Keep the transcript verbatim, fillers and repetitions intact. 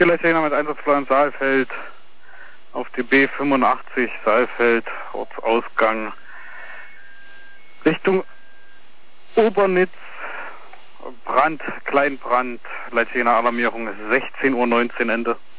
Hier Letztener mit Einsatzplan Saalfeld auf die B fünfundachtzig Saalfeld, Ortsausgang Richtung Obernitz, Brand, Kleinbrand, Leitzigener Alarmierung, sechzehn Uhr neunzehn Ende.